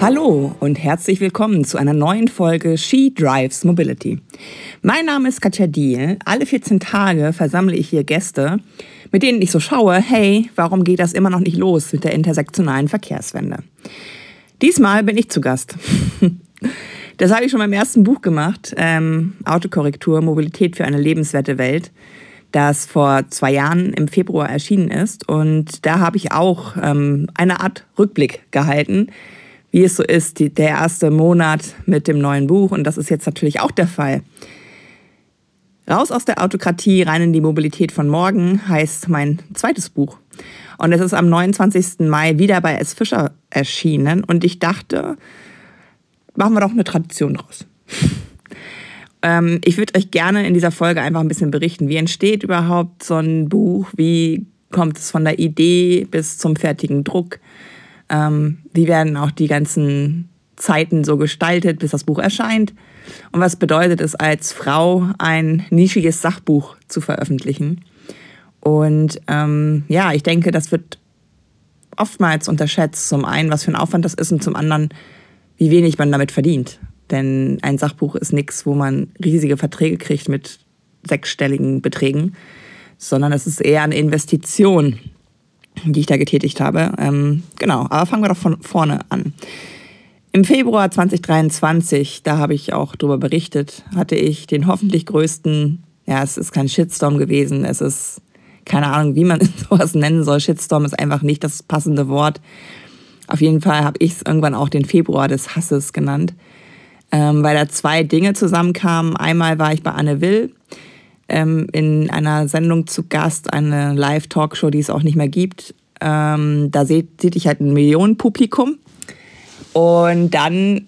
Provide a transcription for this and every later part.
Hallo und herzlich willkommen zu einer neuen Folge She Drives Mobility. Mein Name ist Katja Diehl. Alle 14 Tage versammle ich hier Gäste, mit denen ich so schaue, hey, warum geht das immer noch nicht los mit der intersektionalen Verkehrswende? Diesmal bin ich zu Gast. Das habe ich schon beim ersten Buch gemacht, Autokorrektur, Mobilität für eine lebenswerte Welt, das vor 2 Jahren im Februar erschienen ist. Und da habe ich auch eine Art Rückblick gehalten, wie es so ist, der erste Monat mit dem neuen Buch. Und das ist jetzt natürlich auch der Fall. Raus aus der Autokratie, rein in die Mobilität von morgen heißt mein zweites Buch. Und es ist am 29. Mai wieder bei S. Fischer erschienen. Und ich dachte, machen wir doch eine Tradition draus. Ich würde euch gerne in dieser Folge einfach ein bisschen berichten, wie entsteht überhaupt so ein Buch, wie kommt es von der Idee bis zum fertigen Druck, wie werden auch die ganzen Zeiten so gestaltet, bis das Buch erscheint und was bedeutet es als Frau, ein nischiges Sachbuch zu veröffentlichen. Und ich denke, das wird oftmals unterschätzt, zum einen, was für ein Aufwand das ist und zum anderen, wie wenig man damit verdient. Denn ein Sachbuch ist nichts, wo man riesige Verträge kriegt mit 6-stelligen Beträgen, sondern es ist eher eine Investition, die ich da getätigt habe. Aber fangen wir doch von vorne an. Im Februar 2023, da habe ich auch darüber berichtet, hatte ich den hoffentlich größten, es ist kein Shitstorm gewesen, es ist keine Ahnung, wie man sowas nennen soll. Shitstorm ist einfach nicht das passende Wort. Auf jeden Fall habe ich es irgendwann auch den Februar des Hasses genannt, weil da 2 Dinge zusammenkamen. Einmal war ich bei Anne Will in einer Sendung zu Gast, eine Live-Talkshow, die es auch nicht mehr gibt. Da sieht ich halt ein Millionenpublikum. Und dann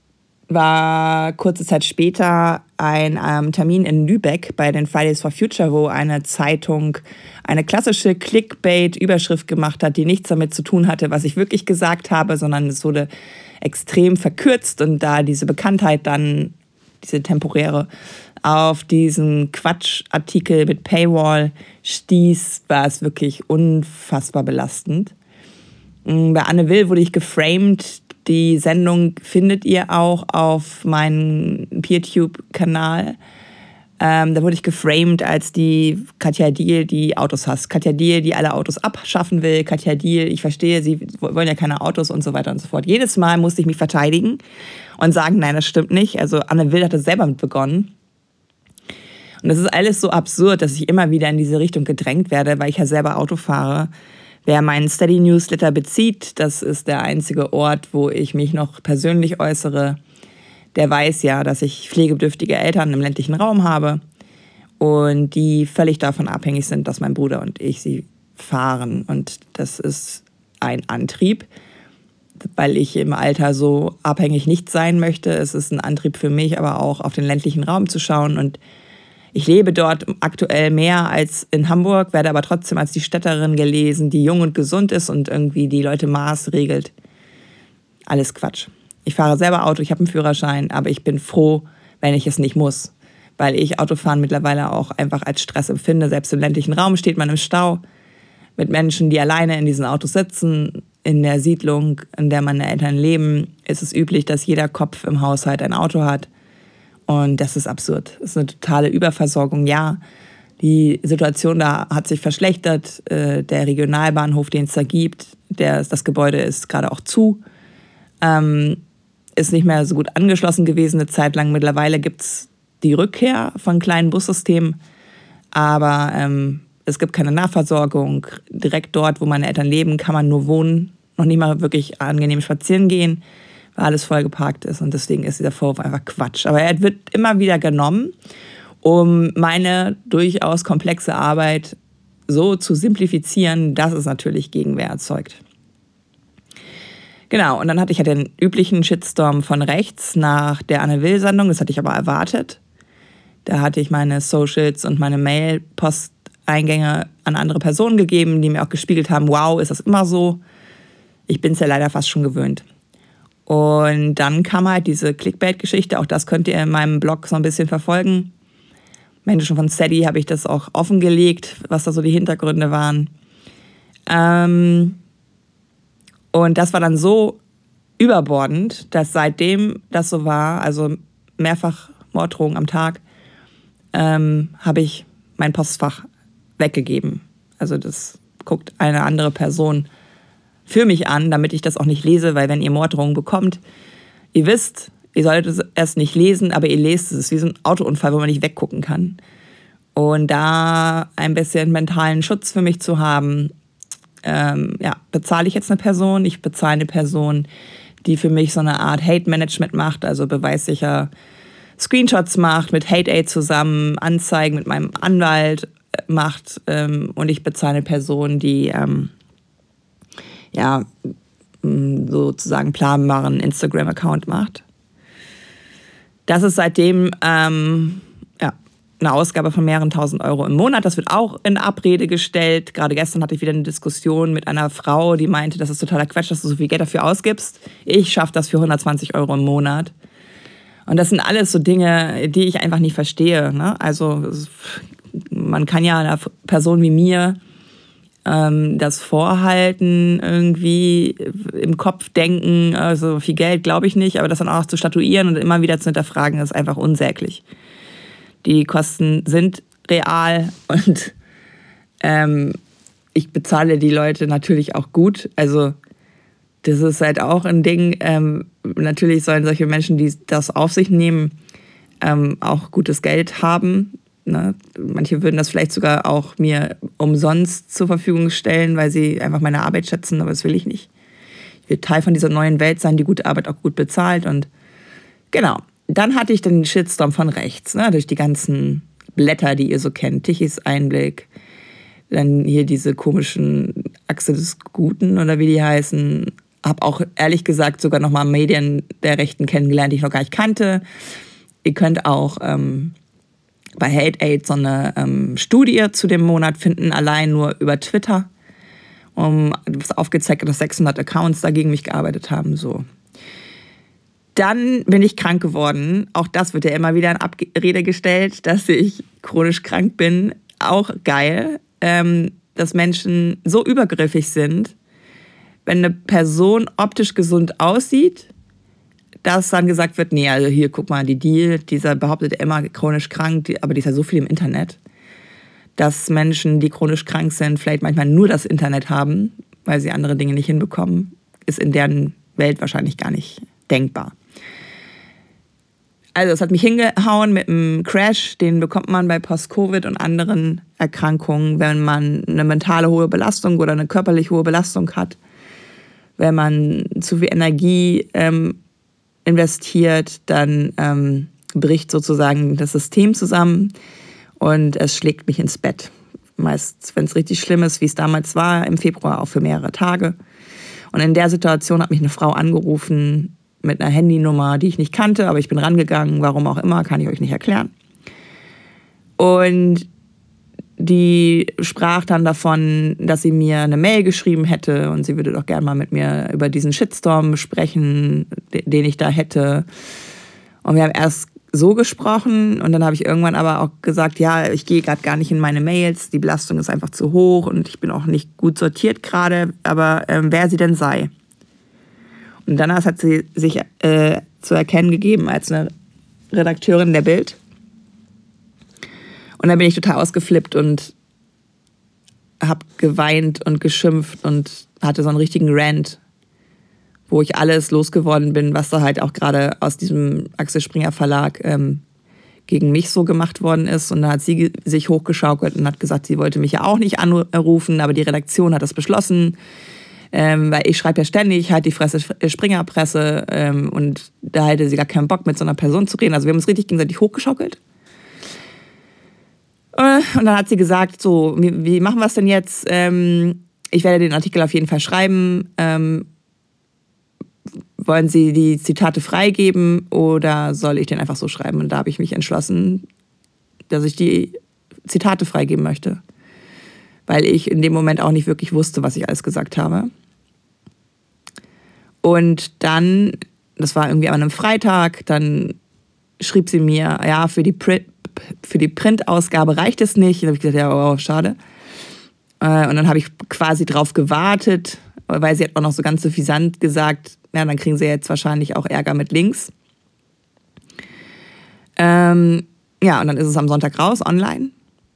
war kurze Zeit später ein Termin in Lübeck bei den Fridays for Future, wo eine Zeitung eine klassische Clickbait-Überschrift gemacht hat, die nichts damit zu tun hatte, was ich wirklich gesagt habe, sondern es wurde extrem verkürzt und da diese Bekanntheit dann, diese temporäre, auf diesen Quatschartikel mit Paywall stieß, war es wirklich unfassbar belastend. Bei Anne Will wurde ich geframed. Die Sendung findet ihr auch auf meinem PeerTube-Kanal. Da wurde ich geframed als die Katja Diehl, die Autos hasst. Katja Diehl, die alle Autos abschaffen will. Katja Diehl, ich verstehe, sie wollen ja keine Autos und so weiter und so fort. Jedes Mal musste ich mich verteidigen und sagen, nein, das stimmt nicht. Also Anne Will hat das selber mit begonnen. Und das ist alles so absurd, dass ich immer wieder in diese Richtung gedrängt werde, weil ich ja selber Auto fahre. Wer meinen Steady-Newsletter bezieht, das ist der einzige Ort, wo ich mich noch persönlich äußere, der weiß ja, dass ich pflegebedürftige Eltern im ländlichen Raum habe und die völlig davon abhängig sind, dass mein Bruder und ich sie fahren. Und das ist ein Antrieb, weil ich im Alter so abhängig nicht sein möchte. Es ist ein Antrieb für mich, aber auch auf den ländlichen Raum zu schauen. Und ich lebe dort aktuell mehr als in Hamburg, werde aber trotzdem als die Städterin gelesen, die jung und gesund ist und irgendwie die Leute maßregelt. Alles Quatsch. Ich fahre selber Auto, ich habe einen Führerschein, aber ich bin froh, wenn ich es nicht muss, weil ich Autofahren mittlerweile auch einfach als Stress empfinde. Selbst im ländlichen Raum steht man im Stau mit Menschen, die alleine in diesen Autos sitzen. In der Siedlung, in der meine Eltern leben, ist es üblich, dass jeder Kopf im Haushalt ein Auto hat. Und das ist absurd. Das ist eine totale Überversorgung. Ja, die Situation da hat sich verschlechtert. Der Regionalbahnhof, den es da gibt, das Gebäude ist gerade auch zu. Ist nicht mehr so gut angeschlossen gewesen eine Zeit lang. Mittlerweile gibt es die Rückkehr von kleinen Bussystemen. Aber es gibt keine Nahversorgung. Direkt dort, wo meine Eltern leben, kann man nur wohnen. Noch nicht mal wirklich angenehm spazieren gehen, weil alles voll geparkt ist. Und deswegen ist dieser Vorwurf einfach Quatsch. Aber er wird immer wieder genommen, um meine durchaus komplexe Arbeit so zu simplifizieren, dass es natürlich Gegenwehr erzeugt. Genau, und dann hatte ich ja den üblichen Shitstorm von rechts nach der Anne Will-Sendung. Das hatte ich aber erwartet. Da hatte ich meine Socials und meine Mail-Posteingänge an andere Personen gegeben, die mir auch gespiegelt haben, wow, ist das immer so? Ich bin es ja leider fast schon gewöhnt. Und dann kam halt diese Clickbait-Geschichte, auch das könnt ihr in meinem Blog so ein bisschen verfolgen. Menschen von Steady habe ich das auch offengelegt, was da so die Hintergründe waren. Und das war dann so überbordend, dass seitdem das so war, also mehrfach Morddrohungen am Tag, habe ich mein Postfach weggegeben. Also das guckt eine andere Person für mich an, damit ich das auch nicht lese, weil wenn ihr Morddrohungen bekommt, ihr wisst, ihr solltet es nicht lesen, aber ihr lest es. Es ist wie so ein Autounfall, wo man nicht weggucken kann. Und da ein bisschen mentalen Schutz für mich zu haben, bezahle ich jetzt eine Person. Ich bezahle eine Person, die für mich so eine Art Hate-Management macht, also beweissicher Screenshots macht, mit Hate-Aid zusammen, Anzeigen mit meinem Anwalt macht. Und ich bezahle eine Person, die sozusagen planbaren Instagram-Account macht. Das ist seitdem eine Ausgabe von mehreren tausend Euro im Monat. Das wird auch in Abrede gestellt. Gerade gestern hatte ich wieder eine Diskussion mit einer Frau, die meinte, das ist totaler Quatsch, dass du so viel Geld dafür ausgibst. Ich schaffe das für 120 Euro im Monat. Und das sind alles so Dinge, die ich einfach nicht verstehe. Ne? Also man kann ja einer Person wie mir das vorhalten, irgendwie im Kopf denken, also viel Geld glaube ich nicht, aber das dann auch zu statuieren und immer wieder zu hinterfragen, ist einfach unsäglich. Die Kosten sind real und ich bezahle die Leute natürlich auch gut. Also das ist halt auch ein Ding. Natürlich sollen solche Menschen, die das auf sich nehmen, auch gutes Geld haben. Ne? Manche würden das vielleicht sogar auch mir umsonst zur Verfügung stellen, weil sie einfach meine Arbeit schätzen, aber das will ich nicht. Ich will Teil von dieser neuen Welt sein, die gute Arbeit auch gut bezahlt. Und genau. Dann hatte ich den Shitstorm von rechts, ne, durch die ganzen Blätter, die ihr so kennt. Tichys Einblick, dann hier diese komischen Achse des Guten oder wie die heißen. Habe auch ehrlich gesagt sogar nochmal Medien der Rechten kennengelernt, die ich noch gar nicht kannte. Ihr könnt auch bei Hate Aid so eine Studie zu dem Monat finden, allein nur über Twitter. Das aufgezeigt hat, dass 600 Accounts dagegen mich gearbeitet haben, so. Dann bin ich krank geworden. Auch das wird ja immer wieder in Abrede gestellt, dass ich chronisch krank bin. Auch geil, dass Menschen so übergriffig sind, wenn eine Person optisch gesund aussieht, dass dann gesagt wird, nee, also hier, guck mal, dieser behauptet immer chronisch krank, aber die ist ja so viel im Internet, dass Menschen, die chronisch krank sind, vielleicht manchmal nur das Internet haben, weil sie andere Dinge nicht hinbekommen, ist in deren Welt wahrscheinlich gar nicht denkbar. Also es hat mich hingehauen mit einem Crash, den bekommt man bei Post-Covid und anderen Erkrankungen, wenn man eine mentale hohe Belastung oder eine körperlich hohe Belastung hat, wenn man zu viel Energie investiert, dann bricht sozusagen das System zusammen und es schlägt mich ins Bett. Meist, wenn es richtig schlimm ist, wie es damals war, im Februar auch für mehrere Tage. Und in der Situation hat mich eine Frau angerufen, mit einer Handynummer, die ich nicht kannte, aber ich bin rangegangen, warum auch immer, kann ich euch nicht erklären. Und die sprach dann davon, dass sie mir eine Mail geschrieben hätte und sie würde doch gerne mal mit mir über diesen Shitstorm sprechen, den ich da hätte. Und wir haben erst so gesprochen und dann habe ich irgendwann aber auch gesagt, ja, ich gehe gerade gar nicht in meine Mails, die Belastung ist einfach zu hoch und ich bin auch nicht gut sortiert gerade, aber wer sie denn sei. Und danach hat sie sich zu erkennen gegeben als eine Redakteurin der Bild. Und dann bin ich total ausgeflippt und habe geweint und geschimpft und hatte so einen richtigen Rant, wo ich alles losgeworden bin, was da halt auch gerade aus diesem Axel Springer Verlag gegen mich so gemacht worden ist. Und da hat sie sich hochgeschaukelt und hat gesagt, sie wollte mich ja auch nicht anrufen, aber die Redaktion hat das beschlossen. Weil ich schreibe ja ständig halt die Springerpresse und da hatte sie gar keinen Bock, mit so einer Person zu reden. Also wir haben uns richtig gegenseitig hochgeschaukelt. Und dann hat sie gesagt, so, wie machen wir es denn jetzt? Ich werde den Artikel auf jeden Fall schreiben. Wollen Sie die Zitate freigeben oder soll ich den einfach so schreiben? Und da habe ich mich entschlossen, dass ich die Zitate freigeben möchte. Weil ich in dem Moment auch nicht wirklich wusste, was ich alles gesagt habe. Und dann, das war irgendwie an einem Freitag, dann schrieb sie mir, ja, für die Printausgabe reicht es nicht. Da habe ich gesagt, ja, oh, schade. Und dann habe ich quasi drauf gewartet, weil sie hat auch noch so ganz suffisant gesagt, ja, dann kriegen sie jetzt wahrscheinlich auch Ärger mit links. Ja, und dann ist es am Sonntag raus, online.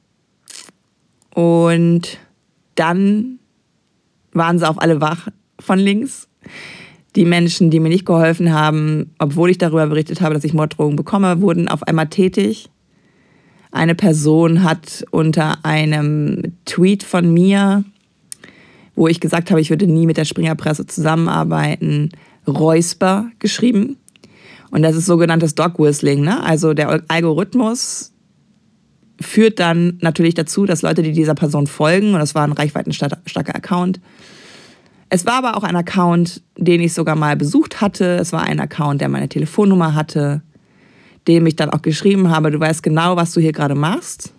Und dann waren sie auf alle wach von links. Die Menschen, die mir nicht geholfen haben, obwohl ich darüber berichtet habe, dass ich Morddrohungen bekomme, wurden auf einmal tätig. Eine Person hat unter einem Tweet von mir, wo ich gesagt habe, ich würde nie mit der Springerpresse zusammenarbeiten, Räusper geschrieben. Und das ist sogenanntes Dog Whistling, ne? Also der Algorithmus führt dann natürlich dazu, dass Leute, die dieser Person folgen, und das war ein reichweitenstarker Account. Es war aber auch ein Account, den ich sogar mal besucht hatte. Es war ein Account, der meine Telefonnummer hatte, dem ich dann auch geschrieben habe, du weißt genau, was du hier gerade machst.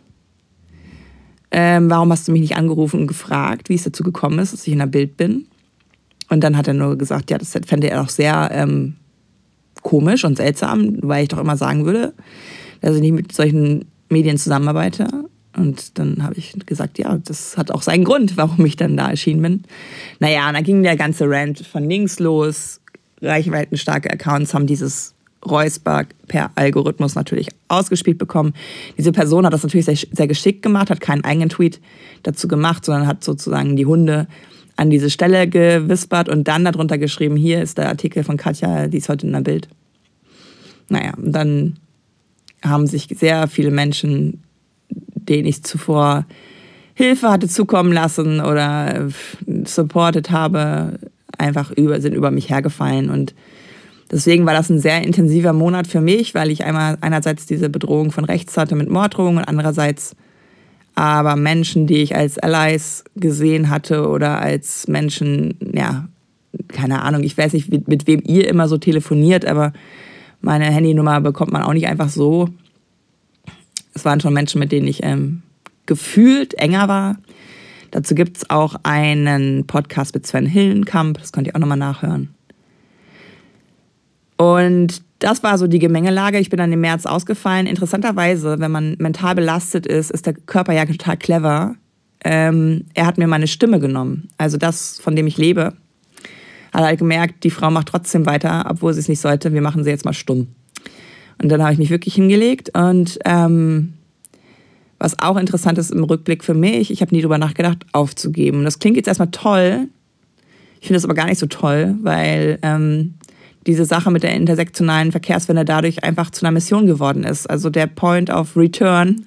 Warum hast du mich nicht angerufen und gefragt, wie es dazu gekommen ist, dass ich in der Bild bin? Und dann hat er nur gesagt, ja, das fände er auch sehr komisch und seltsam, weil ich doch immer sagen würde, dass ich nicht mit solchen Medien zusammenarbeite. Und dann habe ich gesagt, ja, das hat auch seinen Grund, warum ich dann da erschienen bin. Naja, und dann ging der ganze Rant von links los. Reichweitenstarke Accounts haben dieses Räusper per Algorithmus natürlich ausgespielt bekommen. Diese Person hat das natürlich sehr, sehr geschickt gemacht, hat keinen eigenen Tweet dazu gemacht, sondern hat sozusagen die Hunde an diese Stelle gewispert und dann darunter geschrieben, hier ist der Artikel von Katja, die ist heute in der Bild. Naja, und dann haben sich sehr viele Menschen, denen ich zuvor Hilfe hatte zukommen lassen oder supportet habe, sind über mich hergefallen. Und deswegen war das ein sehr intensiver Monat für mich, weil ich einerseits diese Bedrohung von rechts hatte mit Morddrohungen und andererseits aber Menschen, die ich als Allies gesehen hatte oder als Menschen, ja, keine Ahnung, ich weiß nicht, mit wem ihr immer so telefoniert, aber meine Handynummer bekommt man auch nicht einfach so. Es waren schon Menschen, mit denen ich gefühlt enger war. Dazu gibt es auch einen Podcast mit Sven Hillenkamp, das könnt ihr auch nochmal nachhören. Und das war so die Gemengelage. Ich bin dann im März ausgefallen. Interessanterweise, wenn man mental belastet ist, ist der Körper ja total clever. Er hat mir meine Stimme genommen. Also das, von dem ich lebe. Hat halt gemerkt, die Frau macht trotzdem weiter, obwohl sie es nicht sollte. Wir machen sie jetzt mal stumm. Und dann habe ich mich wirklich hingelegt. Und was auch interessant ist im Rückblick für mich, ich habe nie drüber nachgedacht, aufzugeben. Das klingt jetzt erstmal toll. Ich finde das aber gar nicht so toll, weil diese Sache mit der intersektionalen Verkehrswende dadurch einfach zu einer Mission geworden ist. Also der Point of Return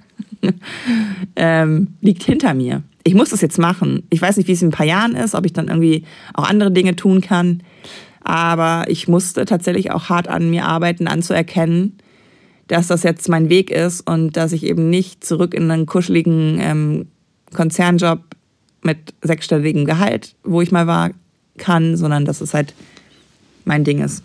liegt hinter mir. Ich muss das jetzt machen. Ich weiß nicht, wie es in ein paar Jahren ist, ob ich dann irgendwie auch andere Dinge tun kann. Aber ich musste tatsächlich auch hart an mir arbeiten, anzuerkennen, dass das jetzt mein Weg ist und dass ich eben nicht zurück in einen kuscheligen Konzernjob mit 6-stelligem Gehalt, wo ich mal war, kann, sondern dass es halt mein Ding ist.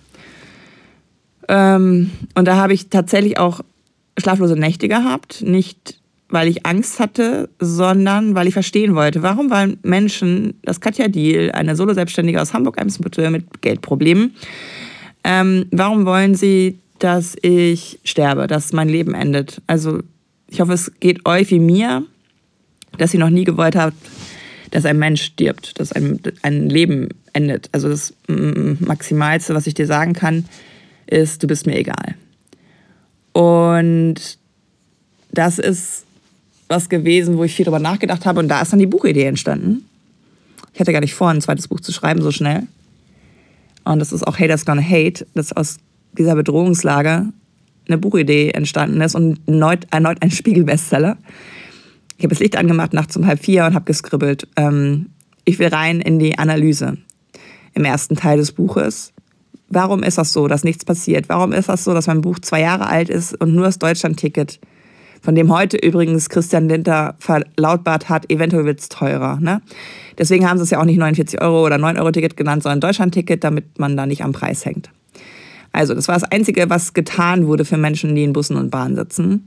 Und da habe ich tatsächlich auch schlaflose Nächte gehabt. Nicht, weil ich Angst hatte, sondern weil ich verstehen wollte, warum wollen Menschen, das Katja Diehl, eine Solo-Selbstständige aus Hamburg-Eimsbüttel mit Geldproblemen, warum wollen sie, dass ich sterbe, dass mein Leben endet? Also ich hoffe, es geht euch wie mir, dass ihr noch nie gewollt habt, dass ein Mensch stirbt, dass ein Leben endet. Also das Maximalste, was ich dir sagen kann, ist, du bist mir egal. Und das ist was gewesen, wo ich viel drüber nachgedacht habe und da ist dann die Buchidee entstanden. Ich hatte gar nicht vor, ein zweites Buch zu schreiben, so schnell. Und das ist auch Haters Gonna Hate, dass aus dieser Bedrohungslage eine Buchidee entstanden ist und erneut ein Spiegel-Bestseller. Ich habe das Licht angemacht nachts um 3:30 und habe geskribbelt. Ich will rein in die Analyse im ersten Teil des Buches. Warum ist das so, dass nichts passiert? Warum ist das so, dass mein Buch 2 Jahre alt ist und nur das Deutschland-Ticket, von dem heute übrigens Christian Lindner verlautbart hat, eventuell wird es teurer. Ne? Deswegen haben sie es ja auch nicht 49 € oder 9-Euro-Ticket genannt, sondern Deutschland-Ticket, damit man da nicht am Preis hängt. Also das war das Einzige, was getan wurde für Menschen, die in Bussen und Bahnen sitzen.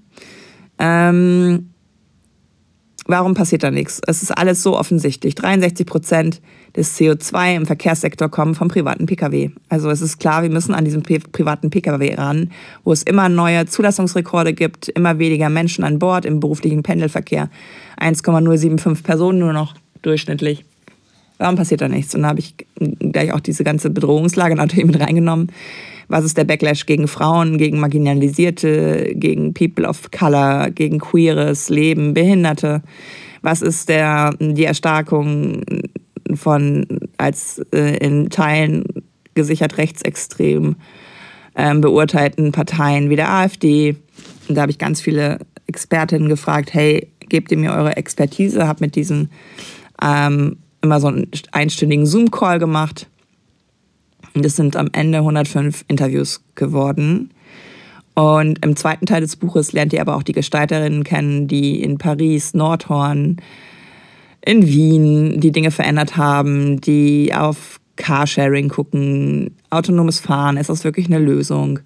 Warum passiert da nichts? Es ist alles so offensichtlich. 63% des CO2 im Verkehrssektor kommen vom privaten Pkw. Also es ist klar, wir müssen an diesen privaten Pkw ran, wo es immer neue Zulassungsrekorde gibt, immer weniger Menschen an Bord im beruflichen Pendelverkehr. 1,075 Personen nur noch durchschnittlich. Warum passiert da nichts? Und da habe ich gleich auch diese ganze Bedrohungslage natürlich mit reingenommen. Was ist der Backlash gegen Frauen, gegen Marginalisierte, gegen People of Color, gegen queeres Leben, Behinderte? Was ist die Erstarkung von als in Teilen gesichert rechtsextrem beurteilten Parteien wie der AfD? Und da habe ich ganz viele Expertinnen gefragt, hey, gebt ihr mir eure Expertise? Habe mit diesen immer so einen einstündigen Zoom-Call gemacht. Und das sind am Ende 105 Interviews geworden. Und im zweiten Teil des Buches lernt ihr aber auch die Gestalterinnen kennen, die in Paris, Nordhorn, in Wien die Dinge verändert haben, die auf Carsharing gucken, autonomes Fahren, ist das wirklich eine Lösung?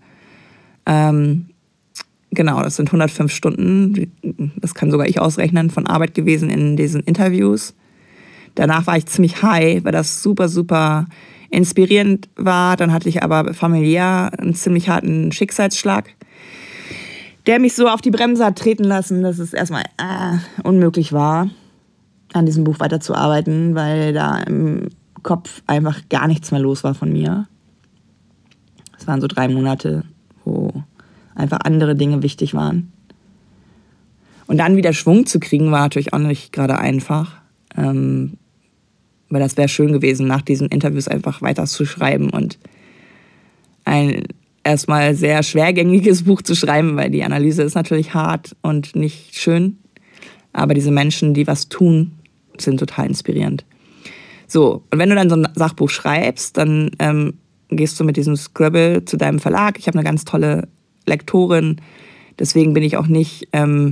Genau, das sind 105 Stunden, das kann sogar ich ausrechnen, von Arbeit gewesen in diesen Interviews. Danach war ich ziemlich high, weil das super, super inspirierend war. Dann hatte ich aber familiär einen ziemlich harten Schicksalsschlag, der mich so auf die Bremse hat treten lassen, dass es erstmal unmöglich war, an diesem Buch weiterzuarbeiten, weil da im Kopf einfach gar nichts mehr los war von mir. Es waren so 3 Monate, wo einfach andere Dinge wichtig waren. Und dann wieder Schwung zu kriegen, war natürlich auch nicht gerade einfach. Weil das wäre schön gewesen, nach diesen Interviews einfach weiter zu schreiben und ein erstmal sehr schwergängiges Buch zu schreiben, weil die Analyse ist natürlich hart und nicht schön. Aber diese Menschen, die was tun, sind total inspirierend. So, und wenn du dann so ein Sachbuch schreibst, dann gehst du mit diesem Scribble zu deinem Verlag. Ich habe eine ganz tolle Lektorin, deswegen bin ich auch nicht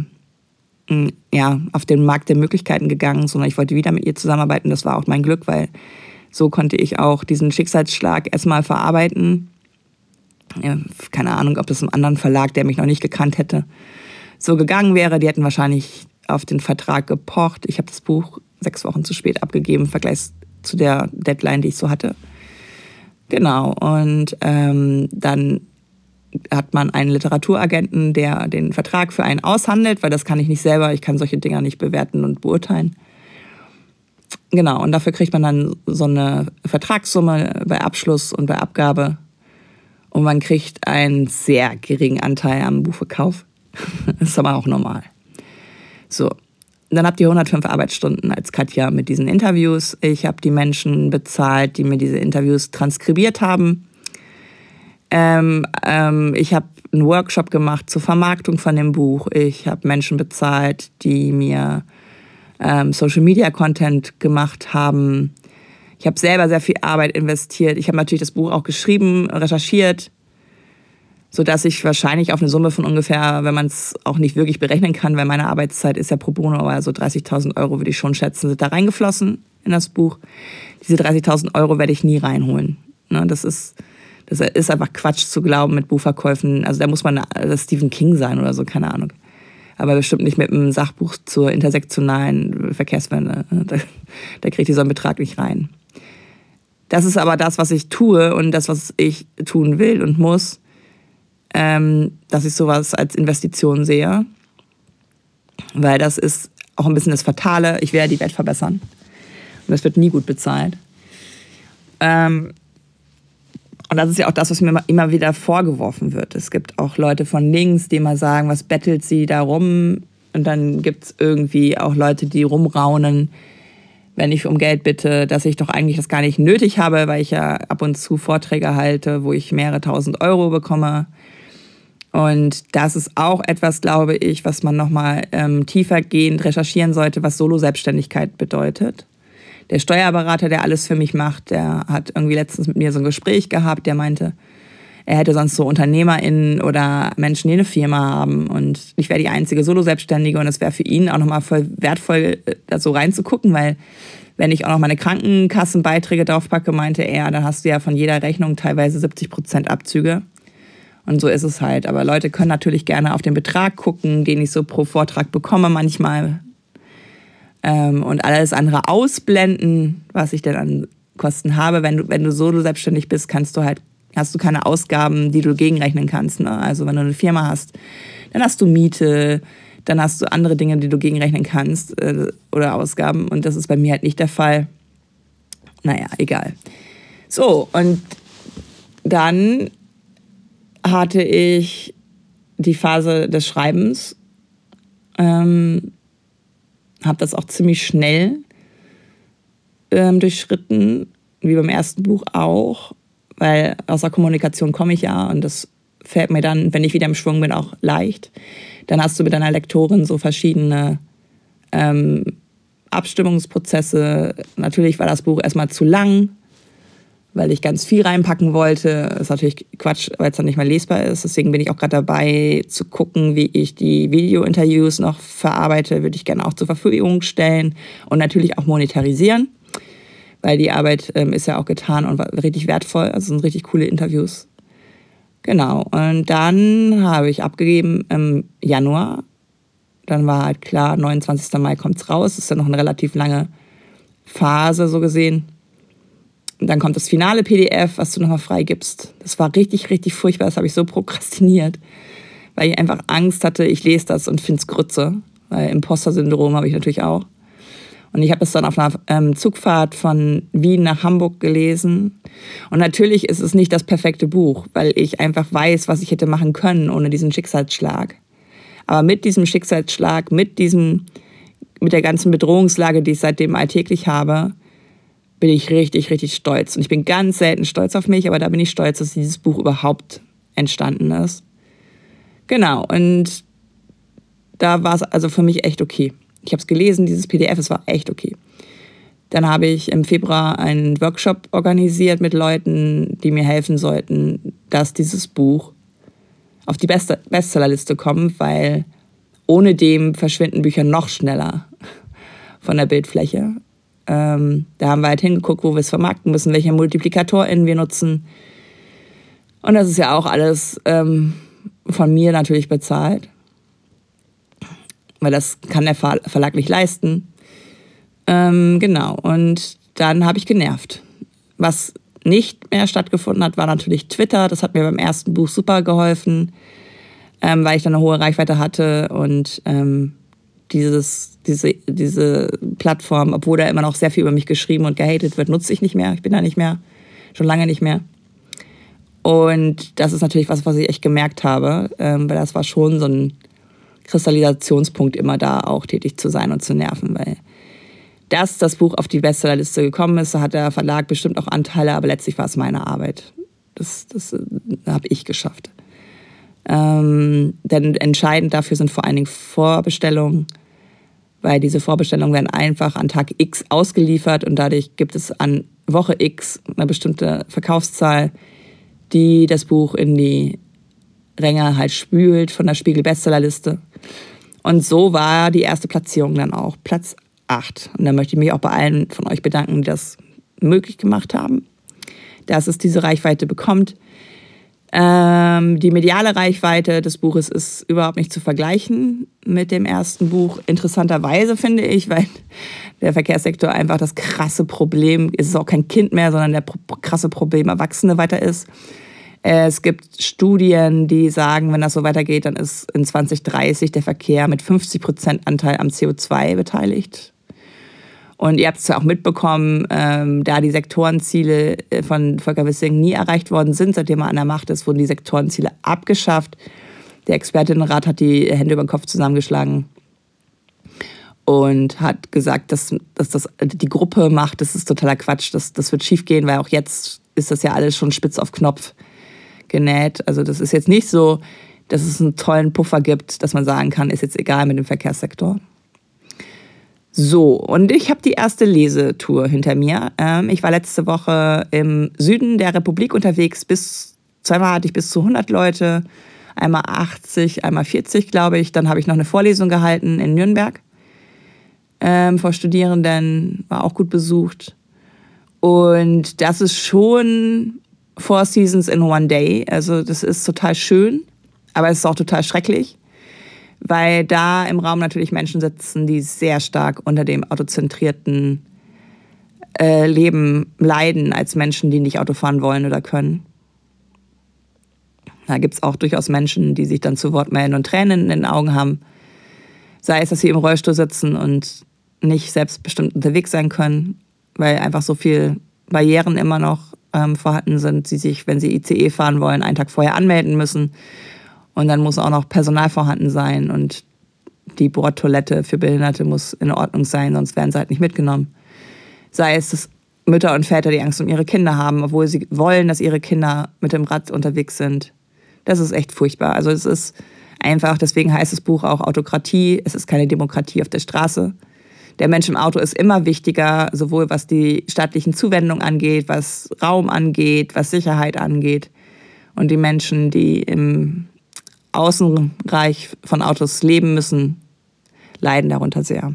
auf den Markt der Möglichkeiten gegangen, sondern ich wollte wieder mit ihr zusammenarbeiten. Das war auch mein Glück, weil so konnte ich auch diesen Schicksalsschlag erstmal verarbeiten. Ja, keine Ahnung, ob das einem anderen Verlag, der mich noch nicht gekannt hätte, so gegangen wäre. Die hätten wahrscheinlich auf den Vertrag gepocht. Ich habe das Buch 6 Wochen zu spät abgegeben im Vergleich zu der Deadline, die ich so hatte. Genau, und dann hat man einen Literaturagenten, der den Vertrag für einen aushandelt, weil das kann ich nicht selber, ich kann solche Dinger nicht bewerten und beurteilen. Genau, und dafür kriegt man dann so eine Vertragssumme bei Abschluss und bei Abgabe. Und man kriegt einen sehr geringen Anteil am Buchverkauf. Das ist aber auch normal. So, dann habt ihr 105 Arbeitsstunden als Katja mit diesen Interviews. Ich habe die Menschen bezahlt, die mir diese Interviews transkribiert haben. Ich habe einen Workshop gemacht zur Vermarktung von dem Buch. Ich habe Menschen bezahlt, die mir Social-Media-Content gemacht haben. Ich habe selber sehr viel Arbeit investiert. Ich habe natürlich das Buch auch geschrieben, recherchiert, sodass ich wahrscheinlich auf eine Summe von ungefähr, wenn man es auch nicht wirklich berechnen kann, weil meine Arbeitszeit ist ja pro bono, aber so 30.000 Euro würde ich schon schätzen, sind da reingeflossen in das Buch. Diese 30.000 Euro werde ich nie reinholen. Ne, das ist einfach Quatsch zu glauben mit Buchverkäufen. Also da muss man Stephen King sein oder so, keine Ahnung. Aber bestimmt nicht mit einem Sachbuch zur intersektionalen Verkehrswende. Da kriegt ihr so einen Betrag nicht rein. Das ist aber das, was ich tue und das, was ich tun will und muss, dass ich sowas als Investition sehe. Weil das ist auch ein bisschen das Fatale. Ich werde die Welt verbessern. Und das wird nie gut bezahlt. Und das ist ja auch das, was mir immer wieder vorgeworfen wird. Es gibt auch Leute von links, die immer sagen, was bettelt sie da rum? Und dann gibt es irgendwie auch Leute, die rumraunen, wenn ich um Geld bitte, dass ich doch eigentlich das gar nicht nötig habe, weil ich ja ab und zu Vorträge halte, wo ich mehrere tausend Euro bekomme. Und das ist auch etwas, glaube ich, was man nochmal tiefergehend recherchieren sollte, was Solo-Selbstständigkeit bedeutet. Der Steuerberater, der alles für mich macht, der hat irgendwie letztens mit mir so ein Gespräch gehabt, der meinte, er hätte sonst so UnternehmerInnen oder Menschen, die eine Firma haben und ich wäre die einzige Solo-Selbstständige und es wäre für ihn auch nochmal voll wertvoll, da so reinzugucken, weil wenn ich auch noch meine Krankenkassenbeiträge draufpacke, meinte er, dann hast du ja von jeder Rechnung teilweise 70% Abzüge. Und so ist es halt. Aber Leute können natürlich gerne auf den Betrag gucken, den ich so pro Vortrag bekomme manchmal. Und alles andere ausblenden, was ich denn an Kosten habe. Wenn du solo selbstständig bist, hast du keine Ausgaben, die du gegenrechnen kannst. Ne? Also wenn du eine Firma hast, dann hast du Miete, dann hast du andere Dinge, die du gegenrechnen kannst oder Ausgaben. Und das ist bei mir halt nicht der Fall. Naja, egal. So, und dann hatte ich die Phase des Schreibens. Habe das auch ziemlich schnell durchschritten, wie beim ersten Buch auch, weil aus der Kommunikation komme ich ja und das fällt mir dann, wenn ich wieder im Schwung bin, auch leicht. Dann hast du mit deiner Lektorin so verschiedene Abstimmungsprozesse. Natürlich war das Buch erstmal zu lang, weil ich ganz viel reinpacken wollte. Das ist natürlich Quatsch, weil es dann nicht mehr lesbar ist. Deswegen bin ich auch gerade dabei zu gucken, wie ich die Video-Interviews noch verarbeite. Würde ich gerne auch zur Verfügung stellen und natürlich auch monetarisieren, weil die Arbeit ist ja auch getan und war richtig wertvoll. Also sind richtig coole Interviews. Genau, und dann habe ich abgegeben im Januar. Dann war halt klar, 29. Mai kommt es raus. Das ist ja noch eine relativ lange Phase, so gesehen. Und dann kommt das finale PDF, was du nochmal freigibst. Das war richtig, richtig furchtbar. Das habe ich so prokrastiniert, weil ich einfach Angst hatte, ich lese das und finde es Grütze. Weil Imposter-Syndrom habe ich natürlich auch. Und ich habe das dann auf einer Zugfahrt von Wien nach Hamburg gelesen. Und natürlich ist es nicht das perfekte Buch, weil ich einfach weiß, was ich hätte machen können ohne diesen Schicksalsschlag. Aber mit diesem Schicksalsschlag, mit der ganzen Bedrohungslage, die ich seitdem alltäglich habe, bin ich richtig, richtig stolz. Und ich bin ganz selten stolz auf mich, aber da bin ich stolz, dass dieses Buch überhaupt entstanden ist. Genau, und da war es also für mich echt okay. Ich habe es gelesen, dieses PDF, es war echt okay. Dann habe ich im Februar einen Workshop organisiert mit Leuten, die mir helfen sollten, dass dieses Buch auf die Bestsellerliste kommt, weil ohne dem verschwinden Bücher noch schneller von der Bildfläche. Da haben wir halt hingeguckt, wo wir es vermarkten müssen, welche MultiplikatorInnen wir nutzen. Und das ist ja auch alles von mir natürlich bezahlt, weil das kann der Verlag nicht leisten. Genau, und dann habe ich genervt. Was nicht mehr stattgefunden hat, war natürlich Twitter. Das hat mir beim ersten Buch super geholfen, weil ich dann eine hohe Reichweite hatte und diese Plattform, obwohl da immer noch sehr viel über mich geschrieben und gehatet wird, nutze ich nicht mehr. Ich bin da nicht mehr, schon lange nicht mehr. Und das ist natürlich was ich echt gemerkt habe, weil das war schon so ein Kristallisationspunkt, immer da auch tätig zu sein und zu nerven, weil dass das Buch auf die Bestsellerliste gekommen ist, da hat der Verlag bestimmt auch Anteile, aber letztlich war es meine Arbeit. Das habe ich geschafft. Denn entscheidend dafür sind vor allen Dingen Vorbestellungen, weil diese Vorbestellungen werden einfach an Tag X ausgeliefert und dadurch gibt es an Woche X eine bestimmte Verkaufszahl, die das Buch in die Ränge halt spült von der Spiegel-Bestsellerliste. Und so war die erste Platzierung dann auch Platz 8. Und da möchte ich mich auch bei allen von euch bedanken, die das möglich gemacht haben, dass es diese Reichweite bekommt. Die mediale Reichweite des Buches ist überhaupt nicht zu vergleichen mit dem ersten Buch. Interessanterweise finde ich, weil der Verkehrssektor einfach das krasse Problem, es ist auch kein Kind mehr, sondern der krasse Problem Erwachsene weiter ist. Es gibt Studien, die sagen, wenn das so weitergeht, dann ist in 2030 der Verkehr mit 50% Anteil am CO2 beteiligt. Und ihr habt es ja auch mitbekommen, da die Sektorenziele von Volker Wissing nie erreicht worden sind, seitdem er an der Macht ist, wurden die Sektorenziele abgeschafft. Der Expertinnenrat hat die Hände über den Kopf zusammengeschlagen und hat gesagt, dass das die Gruppe macht, das ist totaler Quatsch, das wird schiefgehen, weil auch jetzt ist das ja alles schon spitz auf Knopf genäht. Also das ist jetzt nicht so, dass es einen tollen Puffer gibt, dass man sagen kann, ist jetzt egal mit dem Verkehrssektor. So, und ich habe die erste Lesetour hinter mir. Ich war letzte Woche im Süden der Republik unterwegs. Zweimal hatte ich bis zu 100 Leute, einmal 80, einmal 40, glaube ich. Dann habe ich noch eine Vorlesung gehalten in Nürnberg vor Studierenden, war auch gut besucht. Und das ist schon 4 Seasons in one day. Also das ist total schön, aber es ist auch total schrecklich, weil da im Raum natürlich Menschen sitzen, die sehr stark unter dem autozentrierten Leben leiden, als Menschen, die nicht Auto fahren wollen oder können. Da gibt es auch durchaus Menschen, die sich dann zu Wort melden und Tränen in den Augen haben. Sei es, dass sie im Rollstuhl sitzen und nicht selbstbestimmt unterwegs sein können, weil einfach so viel Barrieren immer noch vorhanden sind, sie sich, wenn sie ICE fahren wollen, einen Tag vorher anmelden müssen. Und dann muss auch noch Personal vorhanden sein und die Bordtoilette für Behinderte muss in Ordnung sein, sonst werden sie halt nicht mitgenommen. Sei es, dass Mütter und Väter die Angst um ihre Kinder haben, obwohl sie wollen, dass ihre Kinder mit dem Rad unterwegs sind. Das ist echt furchtbar. Also es ist einfach, deswegen heißt das Buch auch Autokratie. Es ist keine Demokratie auf der Straße. Der Mensch im Auto ist immer wichtiger, sowohl was die staatlichen Zuwendungen angeht, was Raum angeht, was Sicherheit angeht. Und die Menschen, die im Außenreich von Autos leben müssen, leiden darunter sehr.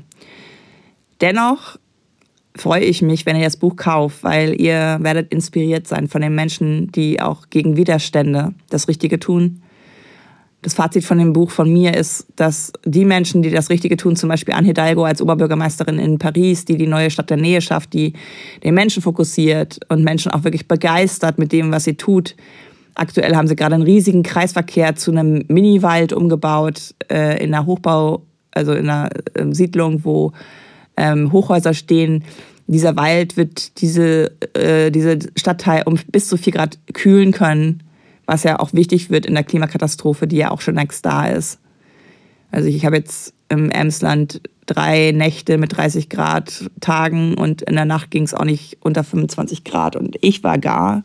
Dennoch freue ich mich, wenn ihr das Buch kauft, weil ihr werdet inspiriert sein von den Menschen, die auch gegen Widerstände das Richtige tun. Das Fazit von dem Buch von mir ist, dass die Menschen, die das Richtige tun, zum Beispiel Anne Hidalgo als Oberbürgermeisterin in Paris, die die neue Stadt der Nähe schafft, die den Menschen fokussiert und Menschen auch wirklich begeistert mit dem, was sie tut. Aktuell haben sie gerade einen riesigen Kreisverkehr zu einem Mini-Wald umgebaut in einer Hochbau, also in einer Siedlung, wo Hochhäuser stehen. Dieser Wald wird diese Stadtteil um bis zu 4 Grad kühlen können, was ja auch wichtig wird in der Klimakatastrophe, die ja auch schon längst da ist. Also ich habe jetzt im Emsland 3 Nächte mit 30 Grad Tagen und in der Nacht ging es auch nicht unter 25 Grad und ich war gar.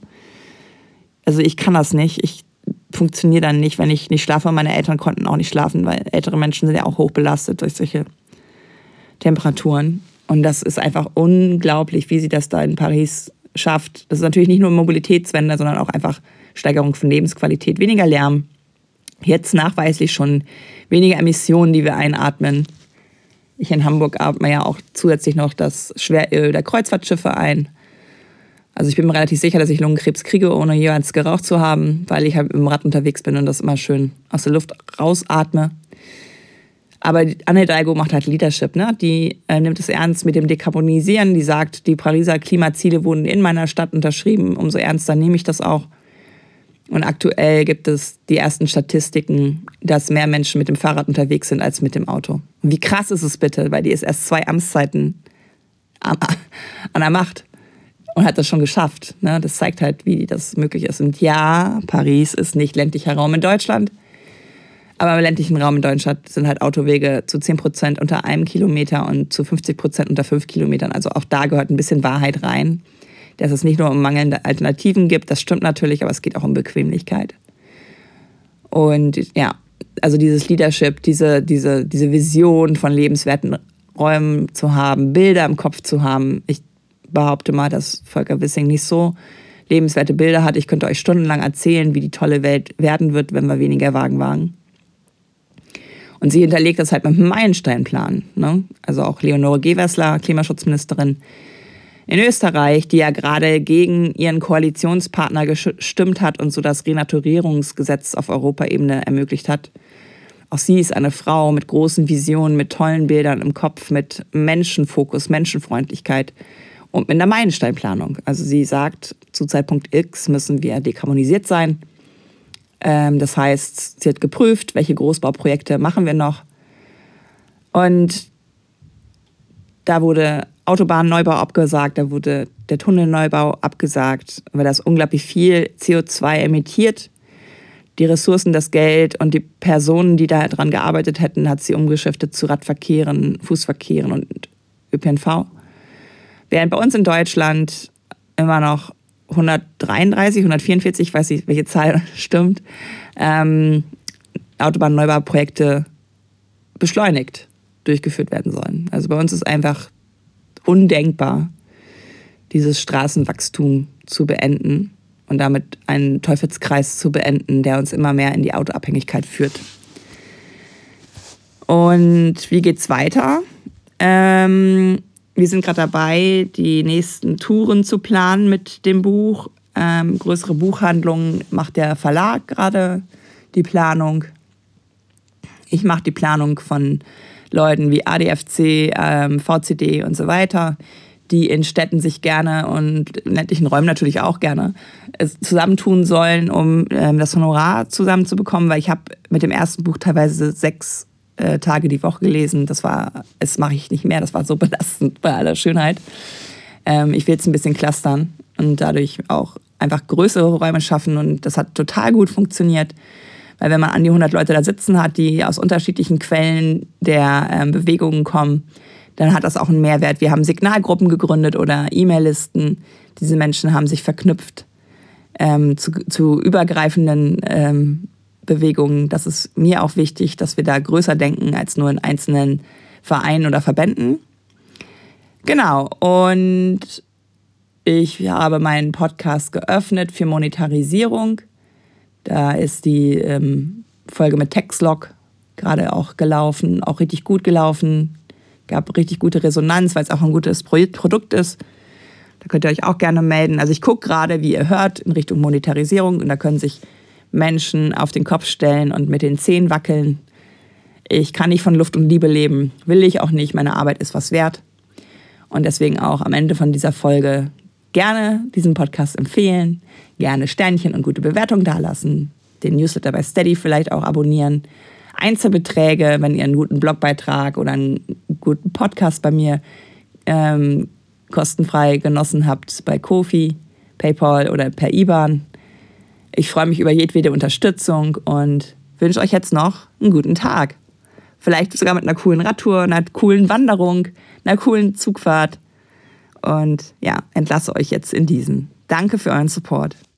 Also ich kann das nicht. Ich funktioniere dann nicht, wenn ich nicht schlafe. Meine Eltern konnten auch nicht schlafen, weil ältere Menschen sind ja auch hochbelastet durch solche Temperaturen. Und das ist einfach unglaublich, wie sie das da in Paris schafft. Das ist natürlich nicht nur Mobilitätswende, sondern auch einfach Steigerung von Lebensqualität. Weniger Lärm. Jetzt nachweislich schon weniger Emissionen, die wir einatmen. Ich in Hamburg atme ja auch zusätzlich noch das Schweröl der Kreuzfahrtschiffe ein. Also ich bin mir relativ sicher, dass ich Lungenkrebs kriege, ohne jeweils geraucht zu haben, weil ich halt mit dem Rad unterwegs bin und das immer schön aus der Luft rausatme. Aber Anne Hidalgo macht halt Leadership, ne? Die nimmt es ernst mit dem Dekarbonisieren. Die sagt, die Pariser Klimaziele wurden in meiner Stadt unterschrieben. Umso ernster nehme ich das auch. Und aktuell gibt es die ersten Statistiken, dass mehr Menschen mit dem Fahrrad unterwegs sind als mit dem Auto. Und wie krass ist es bitte, weil die ist erst 2 Amtszeiten an der Macht und hat das schon geschafft. Ne? Das zeigt halt, wie das möglich ist. Und ja, Paris ist nicht ländlicher Raum in Deutschland. Aber im ländlichen Raum in Deutschland sind halt Autowege zu 10% unter 1 Kilometer und zu 50% unter 5 Kilometern. Also auch da gehört ein bisschen Wahrheit rein, dass es nicht nur um mangelnde Alternativen gibt. Das stimmt natürlich, aber es geht auch um Bequemlichkeit. Und ja, also dieses Leadership, diese Vision von lebenswerten Räumen zu haben, Bilder im Kopf zu haben. Ich behaupte mal, dass Volker Wissing nicht so lebenswerte Bilder hat. Ich könnte euch stundenlang erzählen, wie die tolle Welt werden wird, wenn wir weniger Wagen wagen. Und sie hinterlegt das halt mit einem Meilensteinplan. Ne? Also auch Leonore Gewessler, Klimaschutzministerin in Österreich, die ja gerade gegen ihren Koalitionspartner gestimmt hat und so das Renaturierungsgesetz auf Europaebene ermöglicht hat. Auch sie ist eine Frau mit großen Visionen, mit tollen Bildern im Kopf, mit Menschenfokus, Menschenfreundlichkeit und mit einer Meilensteinplanung. Also sie sagt, zu Zeitpunkt X müssen wir dekarbonisiert sein. Das heißt, sie hat geprüft, welche Großbauprojekte machen wir noch. Und da wurde Autobahnneubau abgesagt, da wurde der Tunnelneubau abgesagt, weil das unglaublich viel CO2 emittiert. Die Ressourcen, das Geld und die Personen, die da dran gearbeitet hätten, hat sie umgeschiftet zu Radverkehren, Fußverkehren und ÖPNV. Während bei uns in Deutschland immer noch 133, 144, ich weiß nicht, welche Zahl stimmt, Autobahnnneubauprojekte beschleunigt durchgeführt werden sollen. Also bei uns ist einfach undenkbar, dieses Straßenwachstum zu beenden und damit einen Teufelskreis zu beenden, der uns immer mehr in die Autoabhängigkeit führt. Und wie geht's weiter? Wir sind gerade dabei, die nächsten Touren zu planen mit dem Buch. Größere Buchhandlungen macht der Verlag gerade die Planung. Ich mache die Planung von Leuten wie ADFC, VCD und so weiter, die in Städten sich gerne und in ländlichen Räumen natürlich auch gerne zusammentun sollen, um das Honorar zusammenzubekommen, weil ich habe mit dem ersten Buch teilweise 6 Tage die Woche gelesen. Das mache ich nicht mehr, das war so belastend bei aller Schönheit. Ich will jetzt ein bisschen clustern und dadurch auch einfach größere Räume schaffen. Und das hat total gut funktioniert, weil wenn man an die 100 Leute da sitzen hat, die aus unterschiedlichen Quellen der Bewegungen kommen, dann hat das auch einen Mehrwert. Wir haben Signalgruppen gegründet oder E-Mail-Listen. Diese Menschen haben sich verknüpft zu übergreifenden Bewegungen. Das ist mir auch wichtig, dass wir da größer denken als nur in einzelnen Vereinen oder Verbänden. Genau, und ich habe meinen Podcast geöffnet für Monetarisierung. Da ist die Folge mit Textlog gerade auch gelaufen, auch richtig gut gelaufen. Gab richtig gute Resonanz, weil es auch ein gutes Produkt ist. Da könnt ihr euch auch gerne melden. Also ich gucke gerade, wie ihr hört, in Richtung Monetarisierung. Und da können sich Menschen auf den Kopf stellen und mit den Zehen wackeln. Ich kann nicht von Luft und Liebe leben. Will ich auch nicht. Meine Arbeit ist was wert. Und deswegen auch am Ende von dieser Folge gerne diesen Podcast empfehlen. Gerne Sternchen und gute Bewertungen dalassen. Den Newsletter bei Steady vielleicht auch abonnieren. Einzelbeträge, wenn ihr einen guten Blogbeitrag oder einen guten Podcast bei mir kostenfrei genossen habt bei Ko-fi, PayPal oder per IBAN. Ich freue mich über jedwede Unterstützung und wünsche euch jetzt noch einen guten Tag. Vielleicht sogar mit einer coolen Radtour, einer coolen Wanderung, einer coolen Zugfahrt. Und ja, entlasse euch jetzt in diesen. Danke für euren Support.